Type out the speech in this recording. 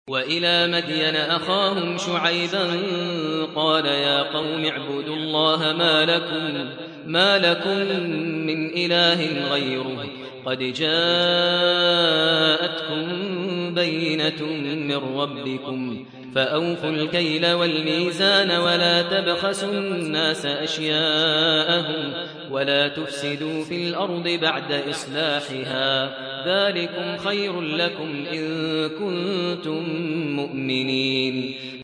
وإلى مدين أخاهم شعيبا قال يا قوم اعبدوا الله ما لكم من إله غيره قد جاءتكم بينة من ربكم فأوفوا الكيل والميزان ولا تبخسوا الناس أشياءهم ولا تفسدوا في الأرض بعد إصلاحها ذلكم خير لكم إن كنتم مؤمنين